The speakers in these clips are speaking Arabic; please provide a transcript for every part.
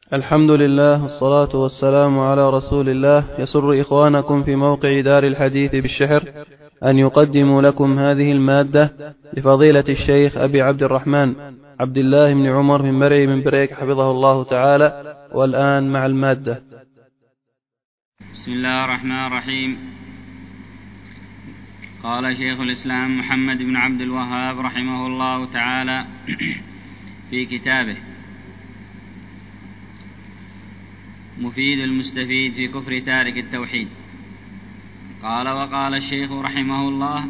الحمد لله والصلاة والسلام على رسول الله. يسر إخوانكم في موقع دار الحديث بالشحر أن يقدموا لكم هذه المادة لفضيلة الشيخ أبي عبد الرحمن عبد الله بن عمر من مرعي من بريك حفظه الله تعالى. والآن مع المادة. بسم الله الرحمن الرحيم. قال شيخ الإسلام محمد بن عبد الوهاب رحمه الله تعالى في كتابه مفيد المستفيد في كفر تارك التوحيد، قال: وقال الشيخ رحمه الله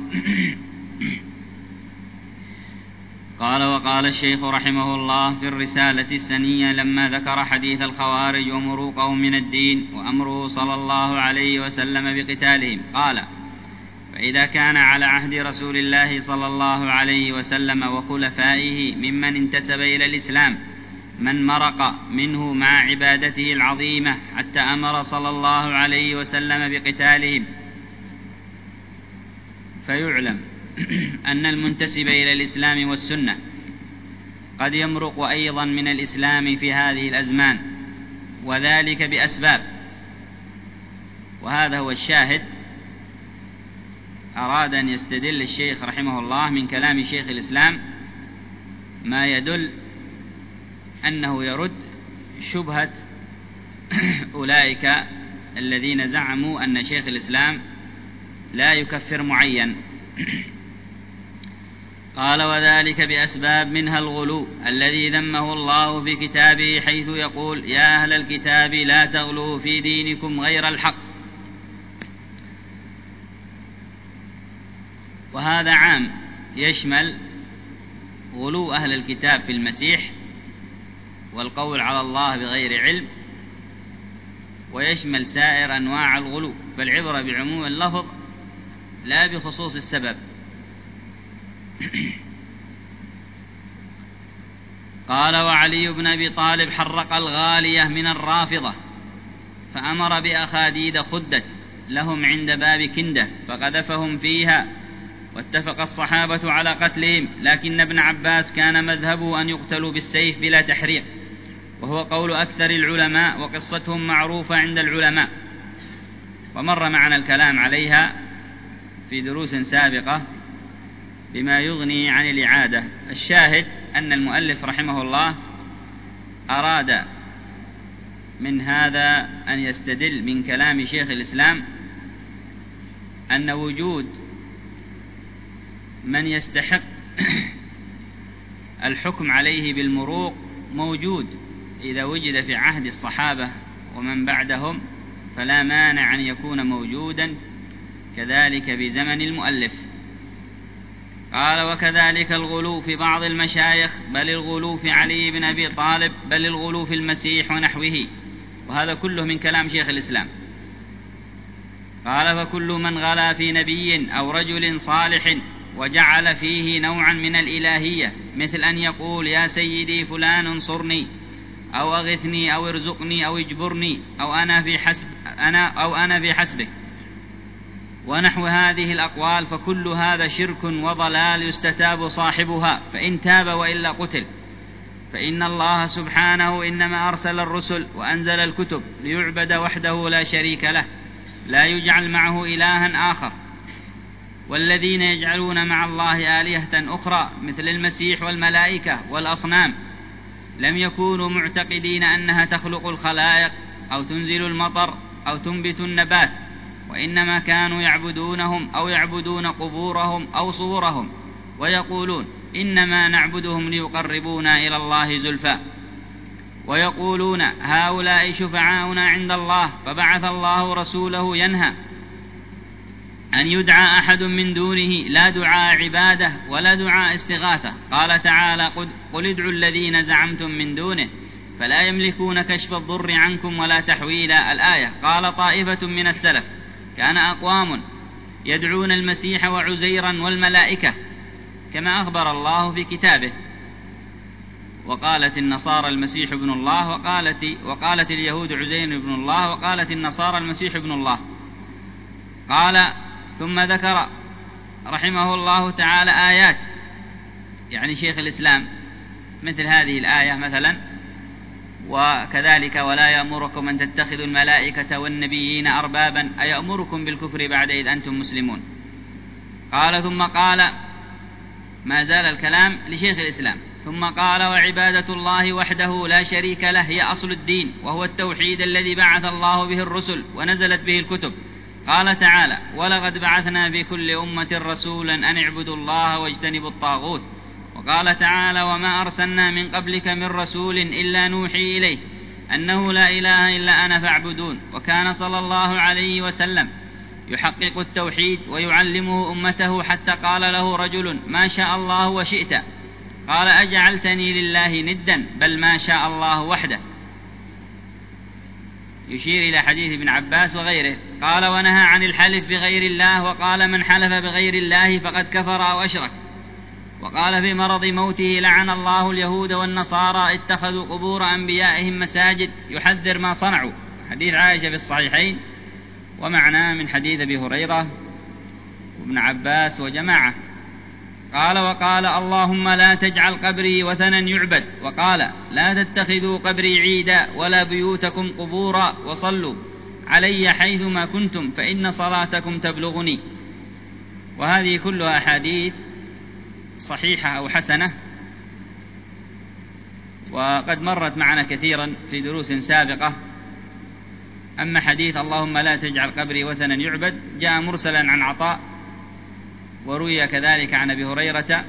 في الرسالة السنية لما ذكر حديث الخوارج ومروقهم من الدين وأمره صلى الله عليه وسلم بقتالهم، قال: فإذا كان على عهد رسول الله صلى الله عليه وسلم وخلفائه ممن انتسب إلى الإسلام من مرق منه مع عبادته العظيمة حتى أمر صلى الله عليه وسلم بقتالهم، فيعلم أن المنتسب إلى الإسلام والسنة قد يمرق أيضا من الإسلام في هذه الأزمان، وذلك بأسباب. وهذا هو الشاهد. أراد أن يستدل الشيخ رحمه الله من كلام شيخ الإسلام ما يدل أنه يرد شبهة أولئك الذين زعموا أن شيخ الإسلام لا يكفر معين. قال: وذلك بأسباب، منها الغلو الذي ذمه الله في كتابه حيث يقول: يا أهل الكتاب لا تغلوا في دينكم غير الحق. وهذا عام يشمل غلو أهل الكتاب في المسيح والقول على الله بغير علم، ويشمل سائر أنواع الغلو، فالعبرة بعموم اللفظ لا بخصوص السبب. قال: وعلي بن أبي طالب حرق الغالية من الرافضة فأمر بأخاديد خدت لهم عند باب كندة فقذفهم فيها، واتفق الصحابة على قتلهم، لكن ابن عباس كان مذهبه أن يقتلوا بالسيف بلا تحريق، وهو قول أكثر العلماء، وقصتهم معروفة عند العلماء، ومر معنا الكلام عليها في دروس سابقة بما يغني عن الإعادة. الشاهد أن المؤلف رحمه الله أراد من هذا أن يستدل من كلام شيخ الإسلام أن وجود من يستحق الحكم عليه بالمروق موجود إذا وجد في عهد الصحابة ومن بعدهم، فلا مانع أن يكون موجودا كذلك بزمن المؤلف. قال: وكذلك الغلو في بعض المشايخ، بل الغلو في علي بن أبي طالب، بل الغلو في المسيح ونحوه. وهذا كله من كلام شيخ الإسلام. قال: فكل من غلا في نبي أو رجل صالح وجعل فيه نوعا من الإلهية، مثل أن يقول: يا سيدي فلان انصرني، أو أغثني، أو ارزقني، أو اجبرني، أو أنا في حسبك، ونحو هذه الأقوال، فكل هذا شرك وضلال يستتاب صاحبها، فإن تاب وإلا قتل. فإن الله سبحانه إنما أرسل الرسل وأنزل الكتب ليعبد وحده لا شريك له، لا يجعل معه إلها آخر. والذين يجعلون مع الله آلهة أخرى مثل المسيح والملائكة والأصنام لم يكونوا معتقدين أنها تخلق الخلائق أو تنزل المطر أو تنبت النبات، وإنما كانوا يعبدونهم أو يعبدون قبورهم أو صورهم، ويقولون: إنما نعبدهم ليقربونا إلى الله زلفى، ويقولون: هؤلاء شفعاؤنا عند الله، فبعث الله رسوله ينهى أن يدعى أحد من دونه، لا دعاء عبادة ولا دعاء استغاثة. قال تعالى: قل ادعوا الذين زعمتم من دونه فلا يملكون كشف الضر عنكم ولا تحويلا. الآية. قال طائفة من السلف: كان أقوام يدعون المسيح وعزيرا والملائكة كما أخبر الله في كتابه، وقالت النصارى المسيح ابن الله، وقالت اليهود عزير ابن الله، وقالت النصارى المسيح ابن الله. قال: ثم ذكر رحمه الله تعالى آيات، يعني شيخ الإسلام، مثل هذه الآية مثلا: وكذلك ولا يأمركم أن تتخذوا الملائكة والنبيين أربابا أيأمركم بالكفر بعد إذ أنتم مسلمون. قال ثم قال، ما زال الكلام لشيخ الإسلام، ثم قال وعبادة الله وحده لا شريك له هي أصل الدين، وهو التوحيد الذي بعث الله به الرسل ونزلت به الكتب. قال تعالى ولقد بعثنا في كل أمة رسولا أن اعبدوا الله واجتنبوا الطاغوت. وقال تعالى وما أرسلنا من قبلك من رسول إلا نوحي إليه أنه لا إله إلا أنا فاعبدون. وكان صلى الله عليه وسلم يحقق التوحيد ويعلمه أمته، حتى قال له رجل ما شاء الله وشئت، قال أجعلتني لله ندا بل ما شاء الله وحده، يشير إلى حديث ابن عباس وغيره. قال ونهى عن الحلف بغير الله، وقال من حلف بغير الله فقد كفر أو أشرك. وقال في مرض موته لعن الله اليهود والنصارى اتخذوا قبور أنبيائهم مساجد، يحذر ما صنعوا، حديث عائشة في الصحيحين ومعناه من حديث أبي هريرة وابن عباس وجماعة. قال وقال اللهم لا تجعل قبري وثنا يعبد، وقال لا تتخذوا قبري عيدا ولا بيوتكم قبورا، وصلوا علي حيثما كنتم فإن صلاتكم تبلغني. وهذه كلها أحاديث صحيحة أو حسنة، وقد مرت معنا كثيرا في دروس سابقة. أما حديث اللهم لا تجعل قبري وثنا يعبد جاء مرسلا عن عطاء، وروي كذلك عن أبي هريرة،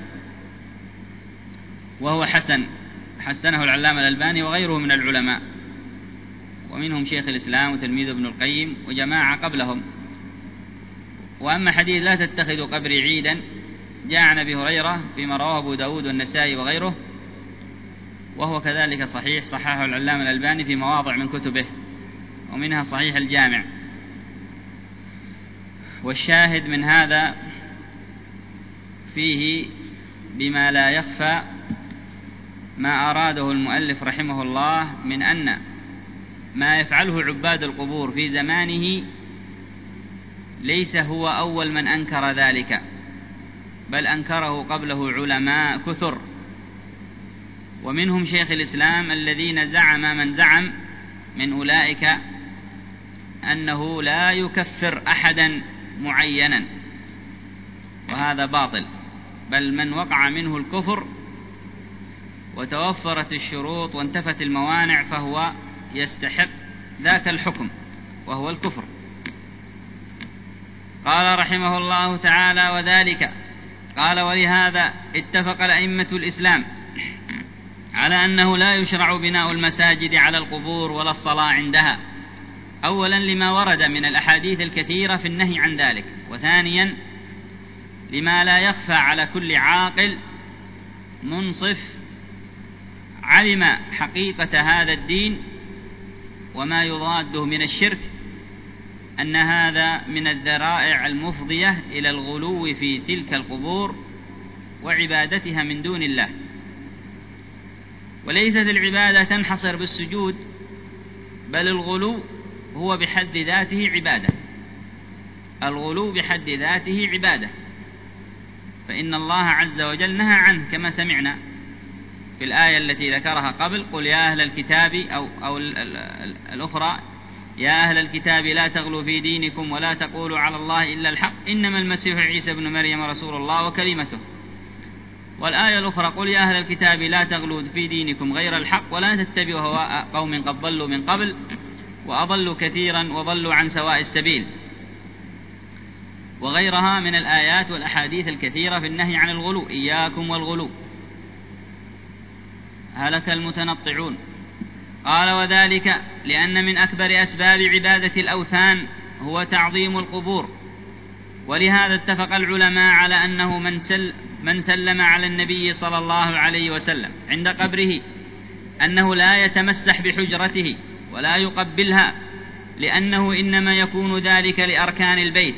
وهو حسنه العلامة الألباني وغيره من العلماء، ومنهم شيخ الإسلام وتلميذ ابن القيم وجماعة قبلهم. وأما حديث لا تتخذوا قبري عيدا جاء عن أبي هريرة فيما رواه أبو داود والنسائي وغيره، وهو كذلك صحيح، صححه العلامة الألباني في مواضع من كتبه، ومنها صحيح الجامع. والشاهد من هذا فيه بما لا يخفى ما أراده المؤلف رحمه الله من أن ما يفعله عباد القبور في زمانه ليس هو أول من أنكر ذلك، بل أنكره قبله علماء كثر، ومنهم شيخ الإسلام الذين زعم من زعم من أولئك أنه لا يكفر أحدا معينا، وهذا باطل، بل من وقع منه الكفر وتوفرت الشروط وانتفت الموانع فهو يستحق ذاك الحكم وهو الكفر. قال رحمه الله تعالى وذلك، قال ولهذا اتفق الأئمة الإسلام على أنه لا يشرع بناء المساجد على القبور ولا الصلاة عندها، أولا لما ورد من الأحاديث الكثيرة في النهي عن ذلك، وثانيا لما لا يخفى على كل عاقل منصف علم حقيقة هذا الدين وما يضاده من الشرك، أن هذا من الذرائع المفضية إلى الغلو في تلك القبور وعبادتها من دون الله. وليست العبادة تنحصر بالسجود، بل الغلو هو بحد ذاته عبادة، الغلو بحد ذاته عبادة، فإن الله عز وجل نهى عنه كما سمعنا في الآية التي ذكرها قبل، قل يا أهل الكتاب أو الأخرى يا أهل الكتاب لا تغلوا في دينكم ولا تقولوا على الله إلا الحق إنما المسيح عيسى ابن مريم رسول الله وكلمته. والآية الأخرى قل يا أهل الكتاب لا تغلوا في دينكم غير الحق ولا تتبعوا هواء قوم قد ضلوا من قبل وأضلوا كثيرا وضلوا عن سواء السبيل، وغيرها من الآيات والأحاديث الكثيرة في النهي عن الغلو. إياكم والغلو هلك المتنطعون. قال وذلك لأن من أكبر أسباب عبادة الأوثان هو تعظيم القبور، ولهذا اتفق العلماء على أنه من سلم على النبي صلى الله عليه وسلم عند قبره أنه لا يتمسح بحجرته ولا يقبلها، لأنه إنما يكون ذلك لأركان البيت،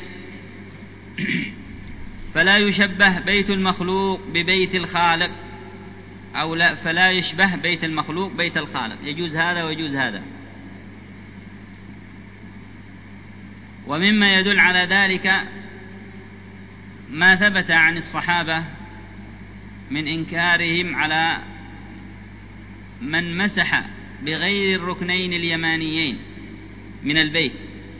فلا يشبه بيت المخلوق ببيت الخالق، أو لا فلا يشبه بيت المخلوق بيت الخالق، يجوز هذا ويجوز هذا. ومما يدل على ذلك ما ثبت عن الصحابة من إنكارهم على من مسح بغير الركنين اليمانيين من البيت،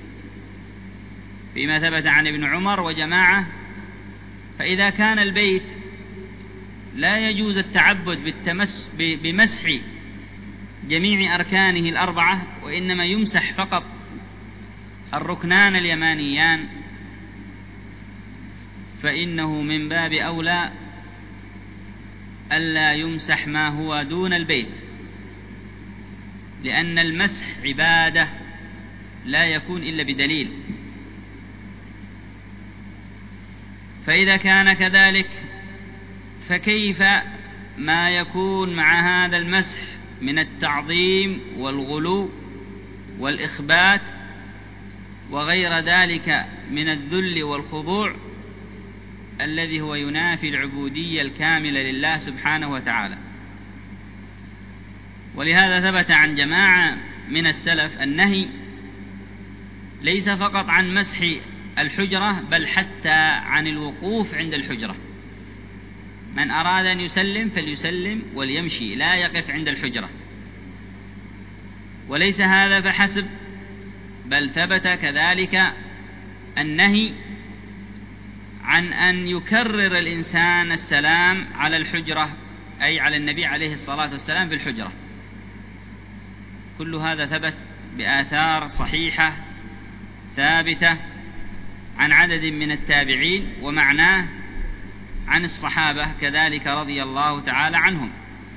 فيما ثبت عن ابن عمر وجماعة. فإذا كان البيت لا يجوز التعبد بمسح جميع أركانه الأربعة، وإنما يمسح فقط الركنان اليمانيان، فإنه من باب أولى ألا يمسح ما هو دون البيت، لأن المسح عبادة لا يكون إلا بدليل. فإذا كان كذلك فكيف ما يكون مع هذا المسح من التعظيم والغلو والإخبات وغير ذلك من الذل والخضوع الذي هو ينافي العبودية الكاملة لله سبحانه وتعالى. ولهذا ثبت عن جماعة من السلف النهي ليس فقط عن مسح الحجرة، بل حتى عن الوقوف عند الحجرة. من أراد أن يسلم فليسلم وليمشي، لا يقف عند الحجرة. وليس هذا فحسب، بل ثبت كذلك النهي عن أن يكرر الإنسان السلام على الحجرة، أي على النبي عليه الصلاة والسلام في الحجرة. كل هذا ثبت بآثار صحيحة ثابتة عن عدد من التابعين، ومعناه عن الصحابة كذلك رضي الله تعالى عنهم.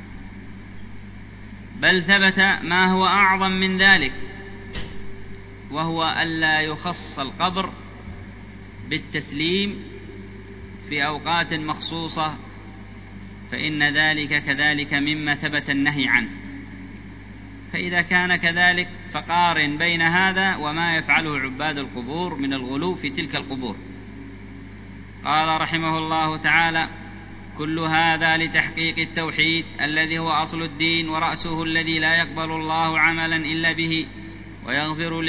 بل ثبت ما هو أعظم من ذلك، وهو ألا يخص القبر بالتسليم في أوقات مخصوصة، فإن ذلك كذلك مما ثبت النهي عنه. فإذا كان كذلك فقارن بين هذا وما يفعله عباد القبور من الغلو في تلك القبور. قال رحمه الله تعالى: كل هذا لتحقيق التوحيد الذي هو أصل الدين ورأسه، الذي لا يقبل الله عملا إلا به، ويغفر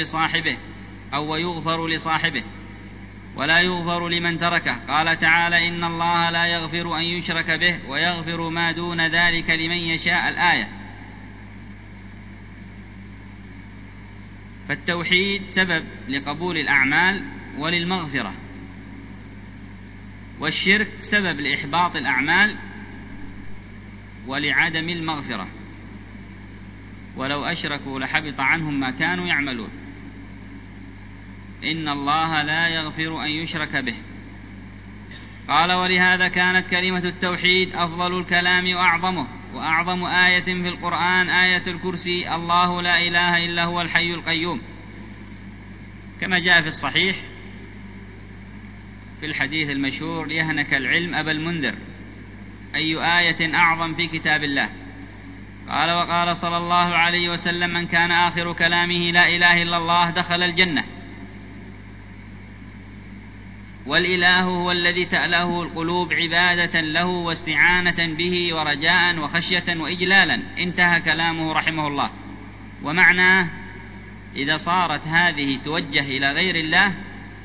لصاحبه ولا يغفر لمن تركه. قال تعالى: إن الله لا يغفر أن يشرك به ويغفر ما دون ذلك لمن يشاء. الآية. فالتوحيد سبب لقبول الأعمال وللمغفرة، والشرك سبب لإحباط الأعمال ولعدم المغفرة، ولو أشركوا لحبط عنهم ما كانوا يعملون. إن الله لا يغفر أن يشرك به. قال: ولهذا كانت كلمة التوحيد أفضل الكلام وأعظم آية في القرآن آية الكرسي: الله لا إله إلا هو الحي القيوم، كما جاء في الصحيح في الحديث المشهور: ليهنك العلم أبا المنذر، أي آية أعظم في كتاب الله. قال: وقال صلى الله عليه وسلم: من كان آخر كلامه لا إله إلا الله دخل الجنة. والإله هو الذي تأله القلوب عبادة له واستعانة به ورجاء وخشية وإجلالا. انتهى كلامه رحمه الله. ومعناه: إذا صارت هذه توجه إلى غير الله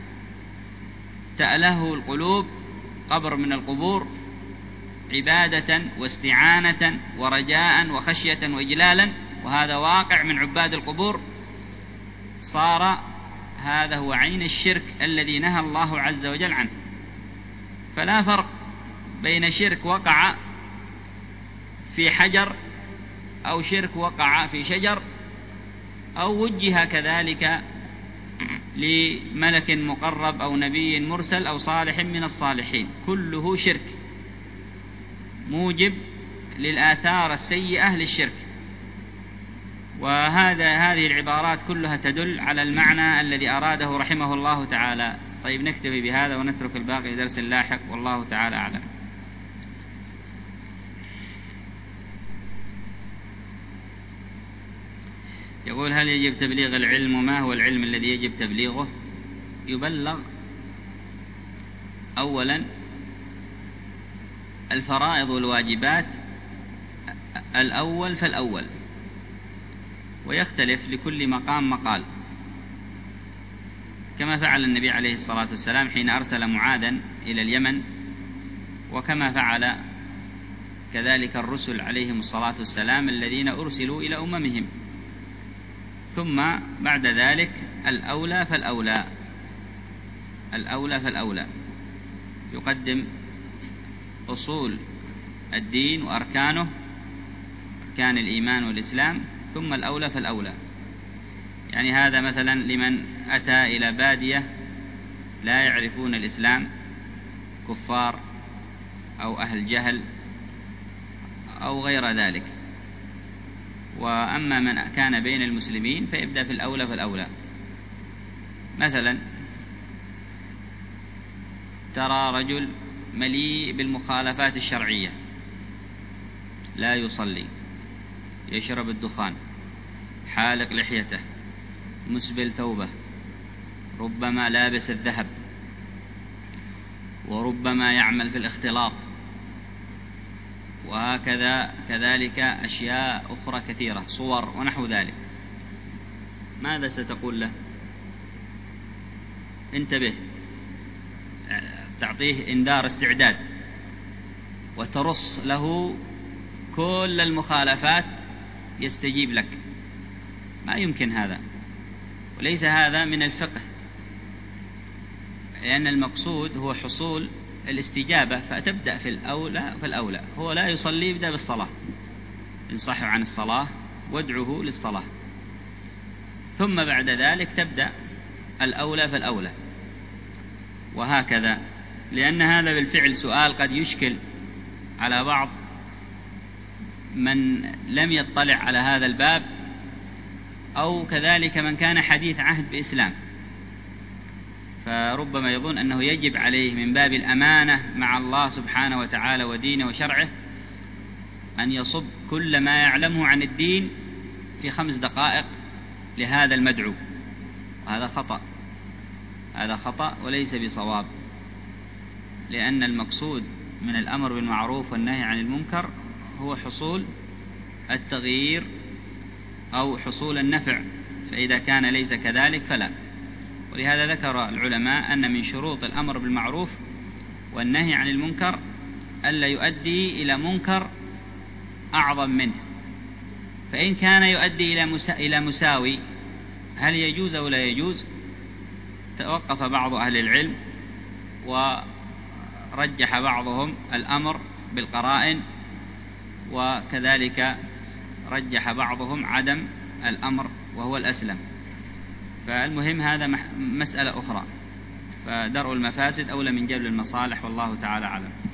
تأله القلوب، قبر من القبور، عبادة واستعانة ورجاء وخشية وإجلالا، وهذا واقع من عباد القبور، صار هذا هو عين الشرك الذي نهى الله عز وجل عنه. فلا فرق بين شرك وقع في حجر أو شرك وقع في شجر أو وجه كذلك لملك مقرب أو نبي مرسل أو صالح من الصالحين، كله شرك موجب للآثار السيئة للشرك. هذه العبارات كلها تدل على المعنى الذي أراده رحمه الله تعالى. طيب، نكتفي بهذا ونترك الباقي درس لاحق، والله تعالى أعلم. يقول: هل يجب تبليغ العلم، وما هو العلم الذي يجب تبليغه؟ يبلغ أولا الفرائض والواجبات الأول فالأول، ويختلف لكل مقام مقال، كما فعل النبي عليه الصلاة والسلام حين أرسل معاذا إلى اليمن، وكما فعل كذلك الرسل عليهم الصلاة والسلام الذين أرسلوا إلى أممهم. ثم بعد ذلك الأولى فالأولى، الأولى فالأولى، يقدم أصول الدين وأركانه، أركان الإيمان والإسلام، ثم الأولى فالأولى. يعني هذا مثلا لمن أتى إلى بادية لا يعرفون الإسلام، كفار أو أهل جهل أو غير ذلك. وأما من كان بين المسلمين فيبدأ في الأولى فالأولى. مثلا ترى رجل مليء بالمخالفات الشرعية، لا يصلي، يشرب الدخان، حالق لحيته، مسبل ثوبه، ربما لابس الذهب، وربما يعمل في الاختلاط، وهكذا كذلك أشياء أخرى كثيرة، صور ونحو ذلك. ماذا ستقول له؟ انتبه، تعطيه إنذار استعداد وترص له كل المخالفات يستجيب لك. ما يمكن هذا، وليس هذا من الفقه، لأن المقصود هو حصول الاستجابة، فتبدأ في الأولى فالأولى. هو لا يصلي، يبدأ بالصلاة، انصحه عن الصلاة وادعه للصلاة، ثم بعد ذلك تبدأ الأولى فالأولى، وهكذا. لأن هذا بالفعل سؤال قد يشكل على بعض من لم يطلع على هذا الباب، أو كذلك من كان حديث عهد بإسلام، فربما يظن أنه يجب عليه من باب الأمانة مع الله سبحانه وتعالى ودينه وشرعه أن يصب كل ما يعلمه عن الدين في 5 دقائق لهذا المدعو. وهذا خطأ، هذا خطأ وليس بصواب، لأن المقصود من الأمر بالمعروف والنهي عن المنكر هو حصول التغيير أو حصول النفع، فإذا كان ليس كذلك فلا. ولهذا ذكر العلماء أن من شروط الأمر بالمعروف والنهي عن المنكر ألا يؤدي إلى منكر أعظم منه، فإن كان يؤدي إلى مساوي هل يجوز أو لا يجوز؟ توقف بعض أهل العلم ورجح بعضهم الأمر بالقرائن، وكذلك رجح بعضهم عدم الأمر وهو الأسلم. فالمهم هذا مسألة أخرى، فدرء المفاسد أولى من جلب المصالح، والله تعالى أعلم.